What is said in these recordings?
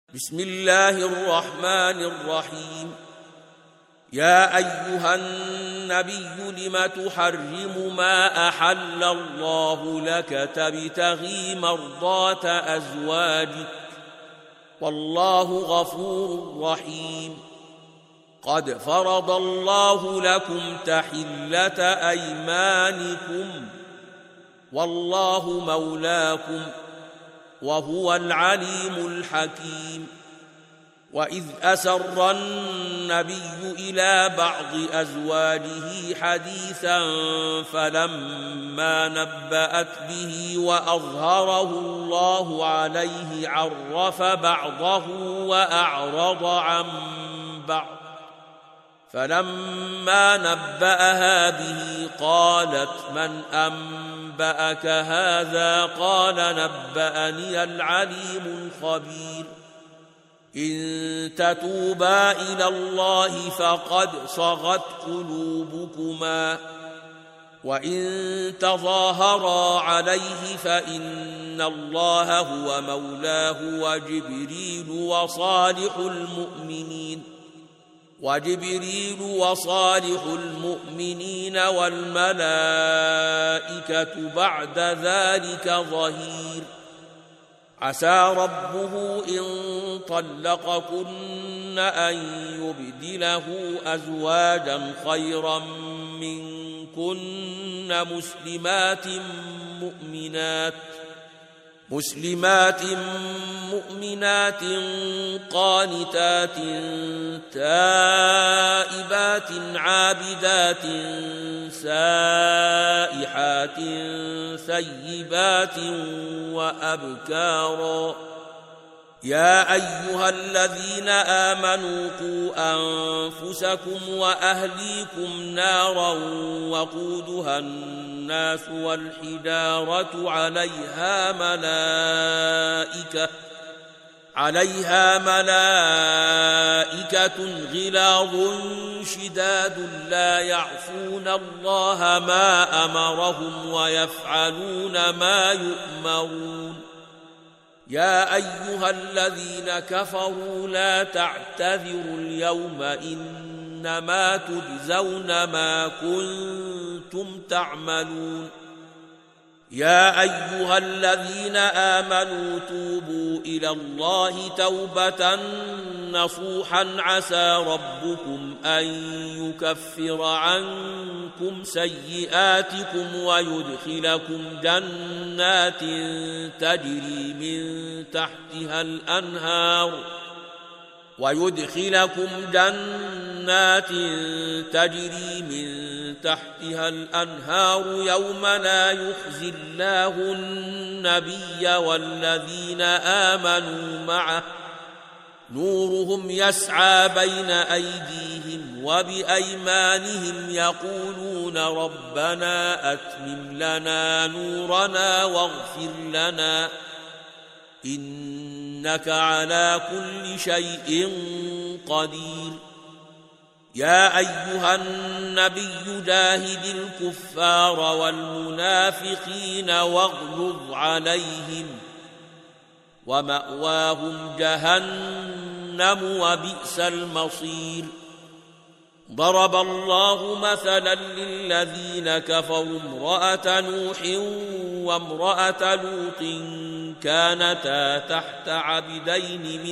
بسم الله الرحمن الرحيم. يا أيها النبي لم تحرم ما أحل الله لك تبتغي مرضات أزواجك والله غفور رحيم. قد فرض الله لكم تحلة أيمانكم والله مولاكم وهو العليم الحكيم. وإذ أسر النبي إلى بعض أزواجه حديثا فلما نبأت به وأظهره الله عليه عرف بعضه وأعرض عن بعض، فلما نبأها به قالت من أنبأك هذا؟ قال نبأني العليم الخبير. إن تتوبا إلى الله فقد صغت قلوبكما وإن تظاهرا عليه فإن الله هو مولاه وجبريل وصالح المؤمنين والملائكة بعد ذلك ظهير. عسى ربه إن طلقكن أن يبدله أزواجا خيرا منكن مسلمات مؤمنات قانتات تائبات عابدات سائحات ثيبات وأبكارا. يا أيها الذين آمنوا قوا أنفسكم وأهليكم نارا وقودها الناس والحجارة عليها ملائكة غلاظ شداد لا يعصون الله ما أمرهم ويفعلون ما يؤمرون. يا أيها الذين كفروا لا تعتذروا اليوم إنما تجزون ما كنتم تعملون. يا أيها الذين آمنوا توبوا إلى الله توبة نصوحا عسى ربكم أن يكفر عنكم سيئاتكم ويدخلكم جنات تجري من تحتها الأنهار يوم لا يخزي الله النبي والذين آمنوا معه نورهم يسعى بين أيديهم وبأيمانهم يقولون ربنا أتمم لنا نورنا واغفر لنا إنك على كل شيء قدير. يا أيها النبي جاهد الكفار والمنافقين واغلظ عليهم ومأواهم جهنم وبئس المصير. ضرب الله مثلا للذين كفروا امرأة نوح وامرأة لوط كانتا تحت عبدين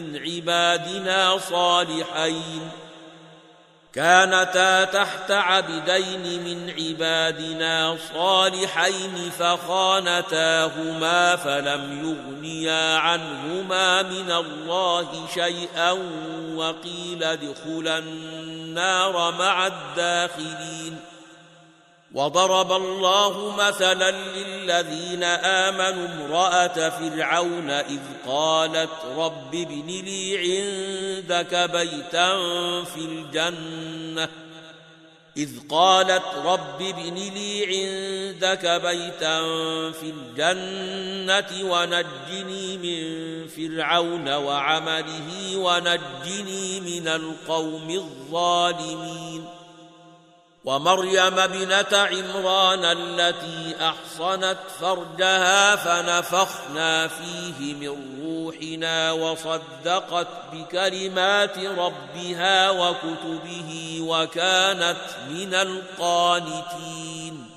من عبادنا صالحين فخانتاهما فلم يغنيا عنهما من الله شيئا وقيل ادخلا النار مع الداخلين. وضرب الله مثلا للذين آمنوا امرأة فرعون إذ قالت رب ابن لي عندك بيتا في الجنة ونجني من فرعون وعمله ونجني من القوم الظالمين. ومريم ابنة عمران التي أحصنت فرجها فنفخنا فيه من روحنا وصدقت بكلمات ربها وكتبه وكانت من القانتين